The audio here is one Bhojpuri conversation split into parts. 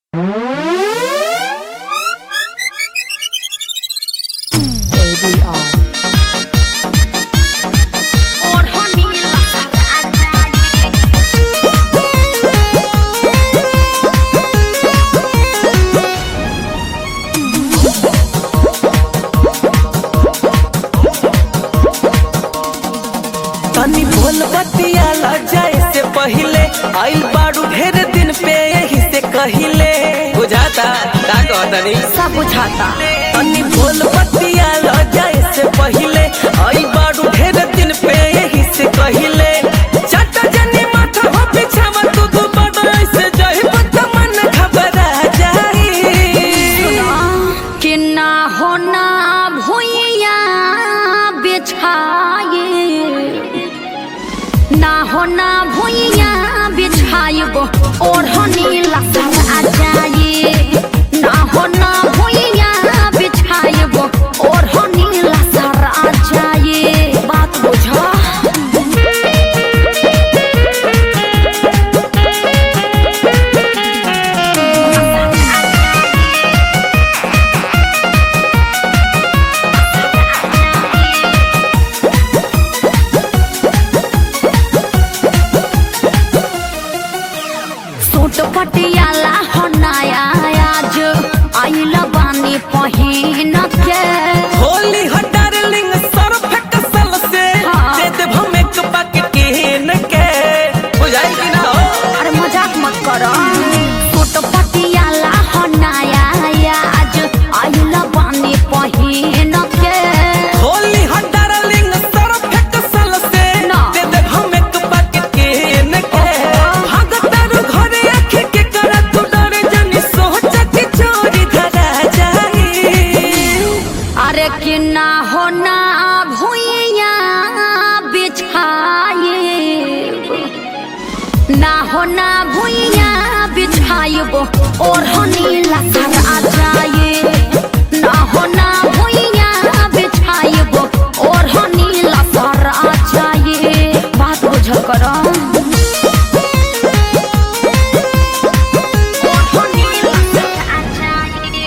तनी बोल बतियाला जाए से पहिले आइल बारू ढेर दिन पे यही से कहिले बुझाता का कहतनी सब बुझाता। तनी बोल बतियाला जाए से पहिले आइल बारू ढेर दिन पे यही से कहिले चाटा जनी माथा हो बिछावा तू बड़ा ऐसे जाहि पता मन घबरा जाई कि ना होना भुइया बिछाए ना होना भुइया बिछाइबो ओढ़नी लसर आ जाए ना होना भुइया बिछाइबो ओढ़नी लसर आ जाए बात बुझा सूट पटियाला हो नया आज आइल बानी पहिन के होली हो डार्लिंग सरफेक्ट सल से दे दे हमें कपक केन के बुझाई कि ना हो अरे मजाक मत करो सूट पटियाला हो नया आज आइल बानी पहिन के होली हो डार्लिंग सरफेक्ट सल से ना। दे दे हमें कपक केन के भागतर घरे आखि के कर तू डर जनी सोच के चोरी धरा जाई अरे कि ना होना भुइया बिछाए ना होना भुइया बिछाइबो ओढ़नी लसर आ जाए ना होना भुइया बिछाइबो ओढ़नी लसर आ जाए बात बुझ करो ओढ़नी लसर आ जाए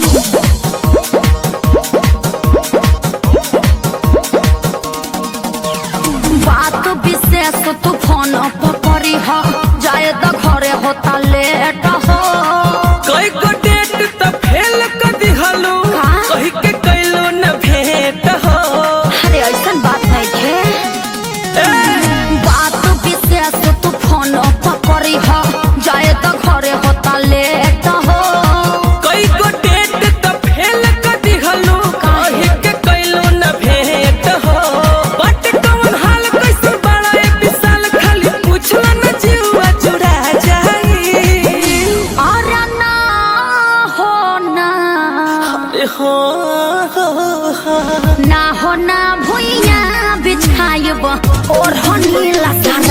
बात विशेष तू फोन पकड़ी हो जाए तो घरे होता लेट हो कई को डेट त फेल कर दिहलू का? कहि के कैलो न भेट हो अरे ऐसन बात नहीं है बात विशेष तू फोन पकड़ी हो जाए तो घरे होता लेट हो कई को डेट त फेल कर दिहलू कहि के कैलो न भेट हो बट कौन हाल कैसे बड़ा ए विशाल खाली पूछला न जीवा जुड़ा जाई और ना होना हो ना होना भुइया बिछाइब ओढ़नी लसर